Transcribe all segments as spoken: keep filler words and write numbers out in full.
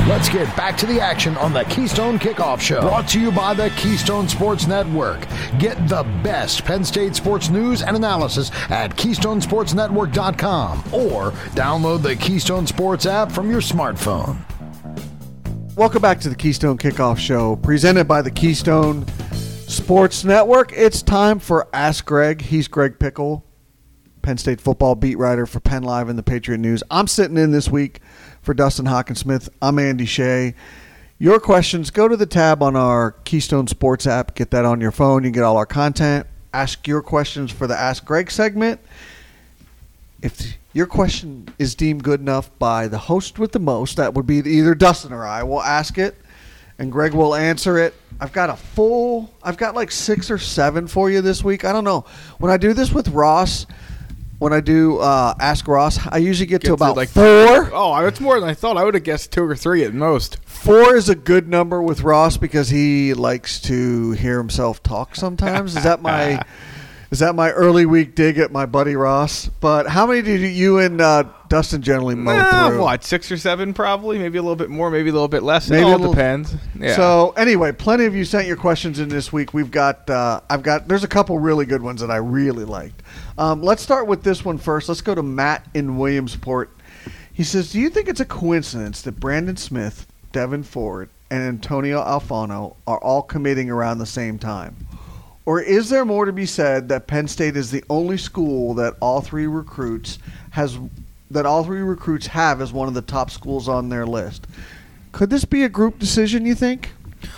Let's get back to the action on the Keystone Kickoff Show. Brought to you by the Keystone Sports Network. Get the best Penn State sports news and analysis at keystone sports network dot com or download the Keystone Sports app from your smartphone. Welcome back to the Keystone Kickoff Show, presented by the Keystone Sports Network. It's time for Ask Greg. He's Greg Pickle, Penn State football beat writer for Penn Live and the Patriot News. I'm sitting in this week for Dustin Hockensmith. I'm Andy Shea. Your questions, go to the tab on our Keystone Sports app. Get that on your phone. You can get all our content. Ask your questions for the Ask Greg segment. If your question is deemed good enough by the host with the most, that would be either Dustin or I, will ask it, and Greg will answer it. I've got a full, I've got like six or seven for you this week. I don't know. When I do this with Ross, when I do uh, Ask Ross, I usually get, get to about to like four. Oh, it's more than I thought. I would have guessed two or three at most. Four is a good number with Ross because he likes to hear himself talk sometimes. Is that my is that my early week dig at my buddy Ross? But how many did you and uh, Dustin generally mow nah, through? What, six or seven probably? Maybe a little bit more, maybe a little bit less. Maybe it all little, depends. Yeah. So anyway, plenty of you sent your questions in this week. We've got uh, I've got there's a couple really good ones that I really liked. Um, let's start with this one first. Let's go to Matt in Williamsport. He says, do you think it's a coincidence that Brandon Smith, Devin Ford, and Antonio Alfano are all committing around the same time? Or is there more to be said that Penn State is the only school that all three recruits has that all three recruits have as one of the top schools on their list? Could this be a group decision, you think?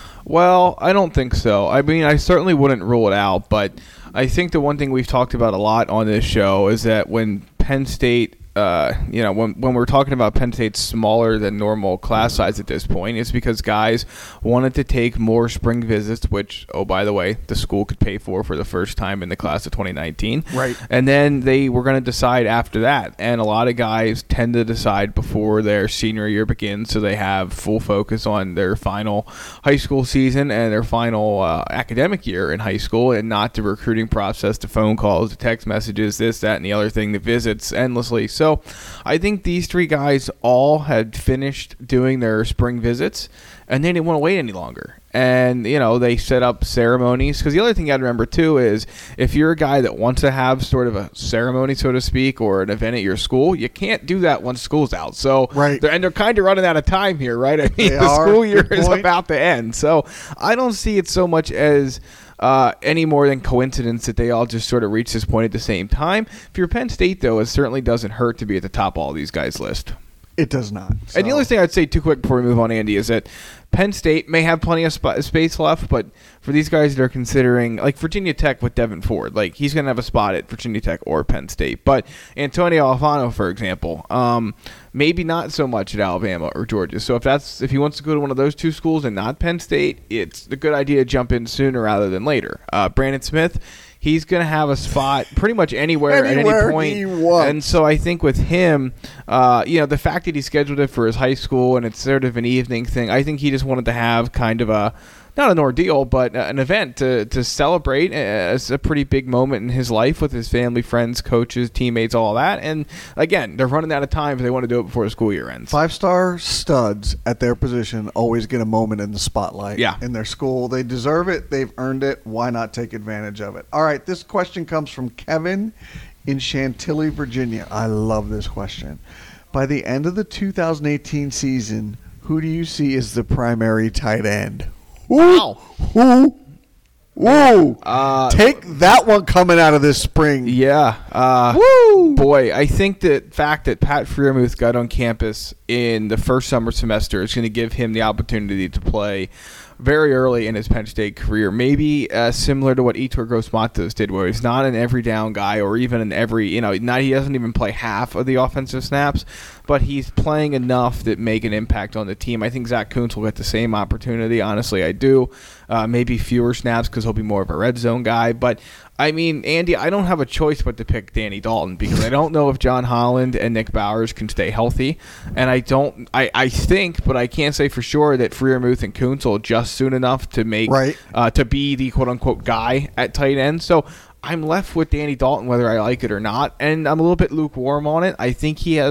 Well, I don't think so. I mean, I certainly wouldn't rule it out, but I think the one thing we've talked about a lot on this show is that when Penn State, uh, you know, when when we're talking about Penn State's smaller than normal class size at this point, it's because guys wanted to take more spring visits, which, oh, by the way, the school could pay for for the first time in the class of twenty nineteen. Right. And then they were going to decide after that. And a lot of guys tend to decide before their senior year begins, so they have full focus on their final high school season and their final uh, academic year in high school, and not the recruiting process, the phone calls, the text messages, this, that, and the other thing, the visits endlessly. So I think these three guys all had finished doing their spring visits, and they didn't want to wait any longer. And, you know, they set up ceremonies. Because the other thing you got to remember, too, is if you're a guy that wants to have sort of a ceremony, so to speak, or an event at your school, you can't do that once school's out. So, right. they're, and they're kind of running out of time here, right? I mean, they the are. school year Good is point. about to end. So I don't see it so much as uh, any more than coincidence that they all just sort of reach this point at the same time. If you're Penn State, though, it certainly doesn't hurt to be at the top of all these guys' list. It does not. So. And the only thing I'd say too quick before we move on, Andy, is that Penn State may have plenty of sp- space left, but for these guys that are considering, like Virginia Tech with Devin Ford, like he's going to have a spot at Virginia Tech or Penn State. But Antonio Alfano, for example, um, maybe not so much at Alabama or Georgia. So if that's if he wants to go to one of those two schools and not Penn State, it's a good idea to jump in sooner rather than later. Uh, Brandon Smith, he's going to have a spot pretty much anywhere, anywhere at any point. He wants. And so I think with him, uh, you know, the fact that he scheduled it for his high school and it's sort of an evening thing, I think he just wanted to have kind of a, not an ordeal, but an event to, to celebrate as a pretty big moment in his life with his family, friends, coaches, teammates, all that. And again, they're running out of time if they want to do it before the school year ends. Five-star studs at their position always get a moment in the spotlight yeah. in their school. They deserve it. They've earned it. Why not take advantage of it? All right, this question comes from Kevin in Chantilly, Virginia. I love this question. By the end of the two thousand eighteen season, who do you see as the primary tight end? Wow. Who? Whoa. Uh, Take that one coming out of this spring. Yeah. Uh, Woo. Boy, I think the fact that Pat Freiermuth got on campus in the first summer semester is going to give him the opportunity to play very early in his Penn State career, maybe uh, similar to what Yetur Gross-Matos did, where he's not an every down guy or even an every, you know, not he doesn't even play half of the offensive snaps, but he's playing enough that make an impact on the team. I think Zach Kuntz will get the same opportunity. Honestly, I do. Uh, maybe fewer snaps because he'll be more of a red zone guy. But, I mean, Andy, I don't have a choice but to pick Danny Dalton because I don't know if John Holland and Nick Bowers can stay healthy. And I don't, I, I think, but I can't say for sure that Freiermuth and Kuntz will adjust soon enough to make, right. uh, to be the quote-unquote guy at tight end. So I'm left with Danny Dalton, whether I like it or not, and I'm a little bit lukewarm on it. I think he has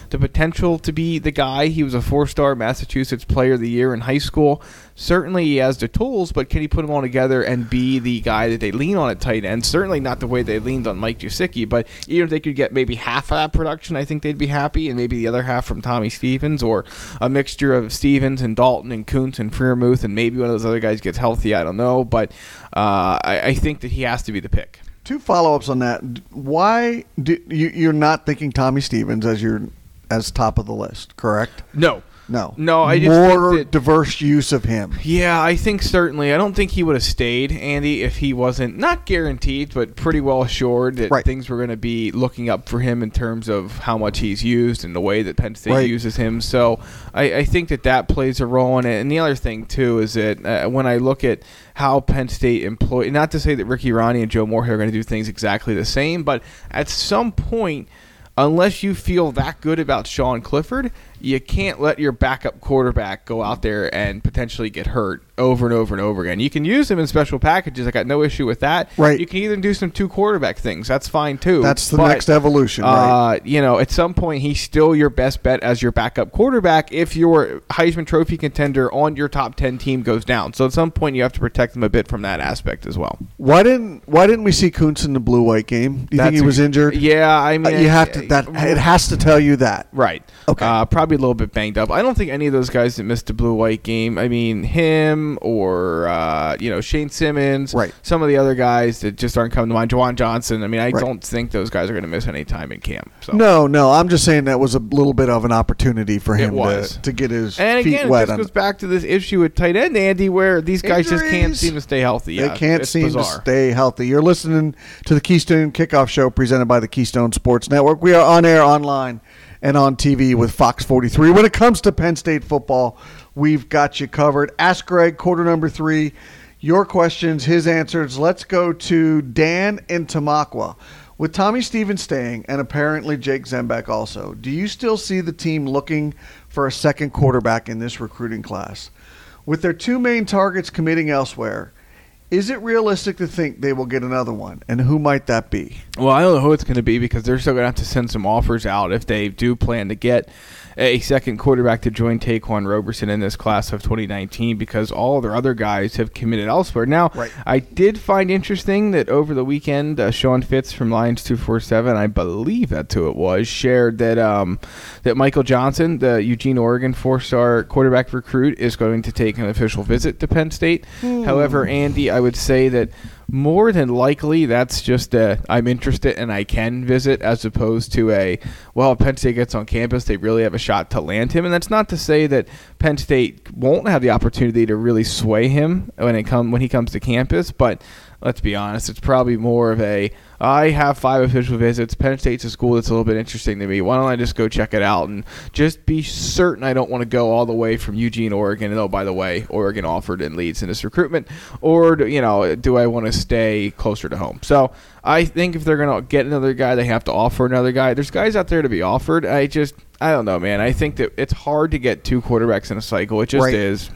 the potential to be the guy. He was a four-star Massachusetts Player of the Year in high school. Certainly he has the tools, but can he put them all together and be the guy that they lean on at tight end? Certainly not the way they leaned on Mike Gesicki, but even if they could get maybe half of that production, I think they'd be happy, and maybe the other half from Tommy Stevens, or a mixture of Stevens and Dalton and Kuntz and Freiermuth, and maybe one of those other guys gets healthy. I don't know, but uh, I, I think that he has to be the pick. Two follow-ups on that. Why do you, you're not thinking Tommy Stevens as your as top of the list, correct? No. No. No, I just More think that, diverse use of him. Yeah, I think certainly. I don't think he would have stayed, Andy, if he wasn't, not guaranteed, but pretty well assured that right. things were going to be looking up for him in terms of how much he's used and the way that Penn State right. uses him. So I, I think that that plays a role in it. And the other thing, too, is that uh, when I look at how Penn State employ, not to say that Ricky Ronnie and Joe Moorhead are going to do things exactly the same, but at some point, unless you feel that good about Sean Clifford, you can't let your backup quarterback go out there and potentially get hurt over and over and over again. You can use him in special packages. I got no issue with that. Right. You can even do some two quarterback things. That's fine too. That's the but, next evolution. Right. Uh, you know, at some point, he's still your best bet as your backup quarterback if your Heisman Trophy contender on your top ten team goes down. So at some point, you have to protect him a bit from that aspect as well. Why didn't Why didn't we see Kuntz in the blue-white game? Do you That's think he was a, injured? Yeah, I mean, uh, you have to. That it has to tell you that. Right. Okay. Uh, probably a little bit banged up. I don't think any of those guys that missed the blue-white game, I mean, him or, uh, you know, Shane Simmons, right. some of the other guys that just aren't coming to mind, Juwan Johnson, I mean, I right. don't think those guys are going to miss any time in camp. So. No, no. I'm just saying that was a little bit of an opportunity for him to, to get his and feet again, wet. it just goes back to this issue with tight end, Andy, where these guys Injuries. just can't seem to stay healthy. They yeah, can't it's seem bizarre. to stay healthy. You're listening to the Keystone Kickoff Show presented by the Keystone Sports Network. We are on air, online, and on T V with Fox forty-three. When it comes to Penn State football, we've got you covered. Ask Greg, quarter number three. Your questions, his answers. Let's go to Dan in Tamaqua. With Tommy Stevens staying and apparently Jake Zembeck also, do you still see the team looking for a second quarterback in this recruiting class? With their two main targets committing elsewhere, is it realistic to think they will get another one? And who might that be? Well, I don't know who it's going to be because they're still going to have to send some offers out if they do plan to get a second quarterback to join Taquan Roberson in this class of twenty nineteen because all of their other guys have committed elsewhere. Now, right. I did find interesting that over the weekend, uh, Sean Fitz from Lions two forty-seven, I believe that's who it was, shared that um, that Michael Johnson, the Eugene, Oregon four-star quarterback recruit, is going to take an official visit to Penn State. Hmm. However, Andy, I would say that more than likely, that's just a I'm interested and I can visit as opposed to a, well, if Penn State gets on campus, they really have a shot to land him. And that's not to say that Penn State won't have the opportunity to really sway him when it come when he comes to campus, but let's be honest, it's probably more of a, I have five official visits. Penn State's a school that's a little bit interesting to me. Why don't I just go check it out and just be certain I don't want to go all the way from Eugene, Oregon, and oh, by the way, Oregon offered and leads in this recruitment, or, do, you know, do I want to stay closer to home? So I think if they're going to get another guy, they have to offer another guy. There's guys out there to be offered. I just, I don't know, man. I think that it's hard to get two quarterbacks in a cycle. It just right. is.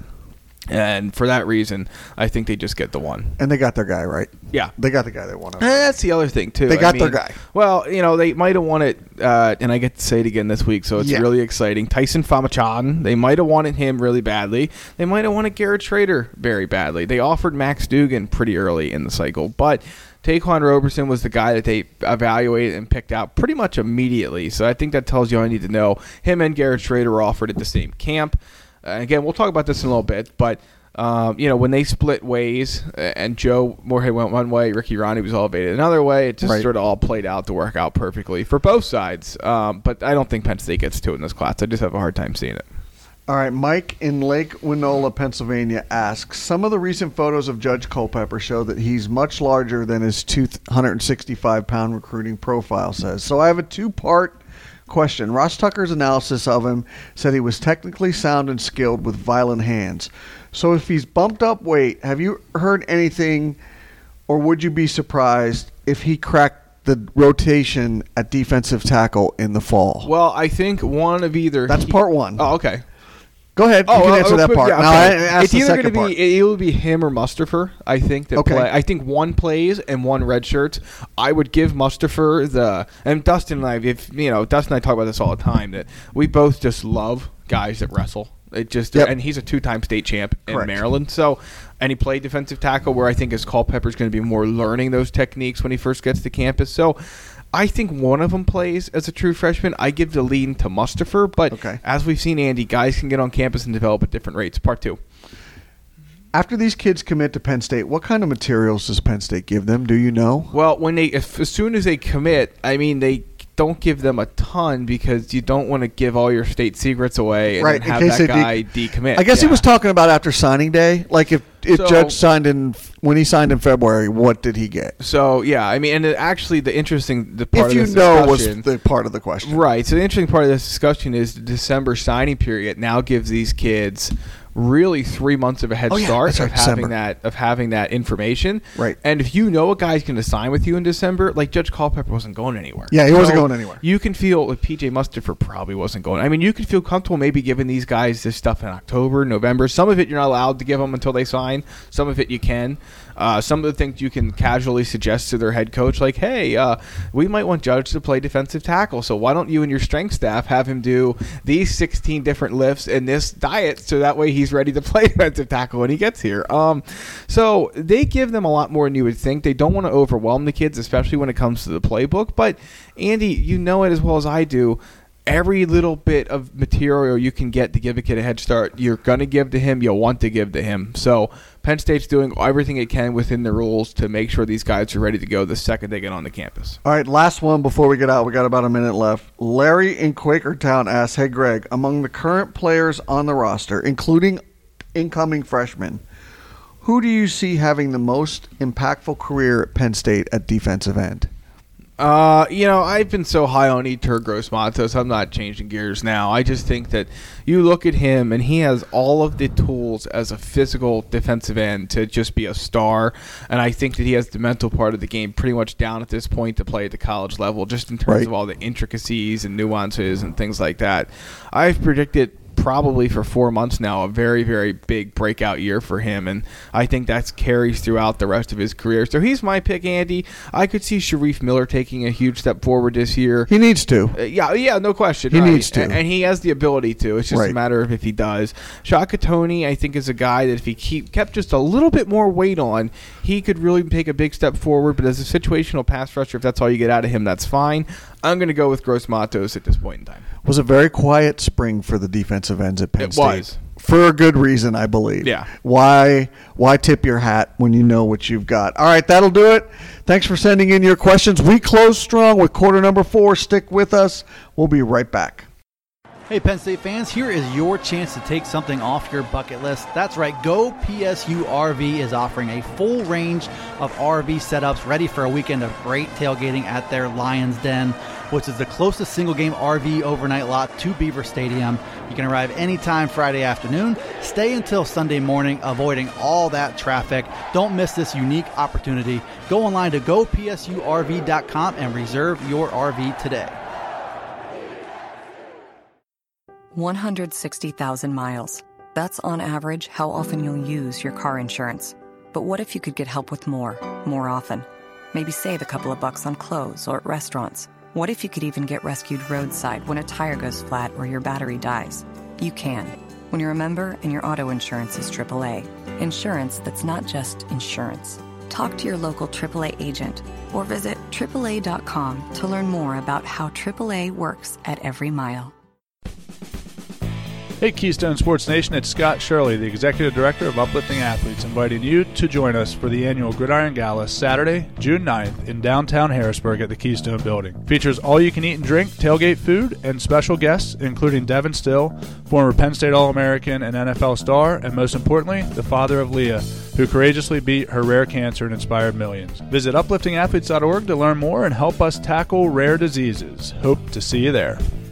And for that reason, I think they just get the one. And they got their guy, right? Yeah. They got the guy they wanted. And that's the other thing, too. They got I mean, their guy. Well, you know, they might have wanted, uh, and I get to say it again this week, so it's yeah. really exciting. Tyson Famachan, they might have wanted him really badly. They might have wanted Garrett Schrader very badly. They offered Max Dugan pretty early in the cycle, but Taquan Roberson was the guy that they evaluated and picked out pretty much immediately. So I think that tells you all you need to know. Him and Garrett Schrader were offered at the same camp. Uh, again, we'll talk about this in a little bit, but Um, you know, when they split ways and Joe Moorhead went one way, Ricky Ronnie was elevated another way, it just right. sort of all played out to work out perfectly for both sides. Um, but I don't think Penn State gets to it in this class. I just have a hard time seeing it. All right, Mike in Lake Winola, Pennsylvania asks, some of the recent photos of Judge Culpepper show that he's much larger than his two hundred sixty-five pound recruiting profile says. So I have a two-part question. Ross Tucker's analysis of him said he was technically sound and skilled with violent hands. So if he's bumped up weight, have you heard anything, or would you be surprised if he cracked the rotation at defensive tackle in the fall? Well, I think one of either. That's he, part one. Oh, okay. Go ahead. You oh, can uh, answer uh, that part. Yeah, now, okay. I asked it's the either second going to part. be it will be him or Mustafa. I think that Okay. play. I think one plays and one red shirts. I would give Mustafa the and Dustin and I. If you know, Dustin and I talk about this all the time. That we both just love guys that wrestle. It just Yep. and he's a two-time state champ in Correct. Maryland. So, and he played defensive tackle, where I think his Culpepper is going to be more learning those techniques when he first gets to campus. So, I think one of them plays as a true freshman. I give the lean to Mustafa, but Okay. as we've seen, Andy, guys can get on campus and develop at different rates. Part two. After these kids commit to Penn State, what kind of materials does Penn State give them? Do you know? Well, when they if, as soon as they commit, I mean they don't give them a ton because you don't want to give all your state secrets away and Right, then in have case that they guy de- decommit. I guess he Yeah. was talking about after signing day. Like if, if So- Judge signed in when he signed in February, what did he get? So yeah, I mean, and it, actually, the interesting the part If of you this know was discussion- the part of the question. right. So the interesting part of this discussion is the December signing period now gives these kids really three months of a head Oh, yeah, start that's of right, having December. that of having that information. Right. And if you know a guy's going to sign with you in December, like Judge Culpepper wasn't going anywhere. Yeah, he wasn't So going anywhere. You can feel like P J Mustafa probably wasn't going. I mean, you could feel comfortable maybe giving these guys this stuff in October, November. Some of it you're not allowed to give them until they sign. Some of it you can. Uh, some of the things you can casually suggest to their head coach, like, hey, uh, we might want Judge to play defensive tackle, so why don't you and your strength staff have him do these sixteen different lifts in this diet so that way he's ready to play defensive tackle when he gets here. Um, so they give them a lot more than you would think. They don't want to overwhelm the kids, especially when it comes to the playbook. But, Andy, you know it as well as I do. Every little bit of material you can get to give a kid a head start, you're going to give to him, you'll want to give to him. So Penn State's doing everything it can within the rules to make sure these guys are ready to go the second they get on the campus. All right, last one before we get out. We got about a minute left. Larry in Quakertown asks, hey, Greg, among the current players on the roster, including incoming freshmen, who do you see having the most impactful career at Penn State at defensive end? Uh, you know, I've been so high on Eter Gross-Matos, I'm not changing gears now. I just think that you look at him, and he has all of the tools as a physical defensive end to just be a star, and I think that he has the mental part of the game pretty much down at this point to play at the college level, just in terms Right. of all the intricacies and nuances and things like that. I've predicted probably for four months now a very, very big breakout year for him, and I think that carries throughout the rest of his career. So he's my pick, Andy. I could see Sharif Miller taking a huge step forward this year. He needs to. Uh, yeah, yeah, no question. He right. needs to. and, and he has the ability to. It's just Right. a matter of if he does. Shaka Toney, I think, is a guy that if he keep, kept just a little bit more weight on, he could really take a big step forward. But as a situational pass rusher, if that's all you get out of him, that's fine. I'm going to go with Gross-Matos at this point in time. It was a very quiet spring for the defensive ends at Penn It State. was. For a good reason, I believe. Yeah. Why why tip your hat when you know what you've got? All right, that'll do it. Thanks for sending in your questions. We close strong with quarter number four. Stick with us. We'll be right back. Hey Penn State fans, here is your chance to take something off your bucket list. That's right, Go P S U R V is offering a full range of R V setups ready for a weekend of great tailgating at their Lions Den, which is the closest single-game R V overnight lot to Beaver Stadium. You can arrive anytime Friday afternoon, stay until Sunday morning, avoiding all that traffic. Don't miss this unique opportunity. Go online to go P S U R V dot com and reserve your R V today. one hundred sixty thousand miles. That's on average how often you'll use your car insurance. But what if you could get help with more, more often? Maybe save a couple of bucks on clothes or at restaurants. What if you could even get rescued roadside when a tire goes flat or your battery dies? You can, when you're a member and your auto insurance is triple A. Insurance that's not just insurance. Talk to your local triple A agent or visit triple A dot com to learn more about how triple A works at every mile. Hey Keystone Sports Nation, it's Scott Shirley, the Executive Director of Uplifting Athletes, inviting you to join us for the annual Gridiron Gala Saturday, June ninth in downtown Harrisburg at the Keystone Building. Features all you can eat and drink, tailgate food, and special guests including Devin Still, former Penn State All-American and N F L star, and most importantly, the father of Leah, who courageously beat her rare cancer and inspired millions. Visit uplifting athletes dot org to learn more and help us tackle rare diseases. Hope to see you there.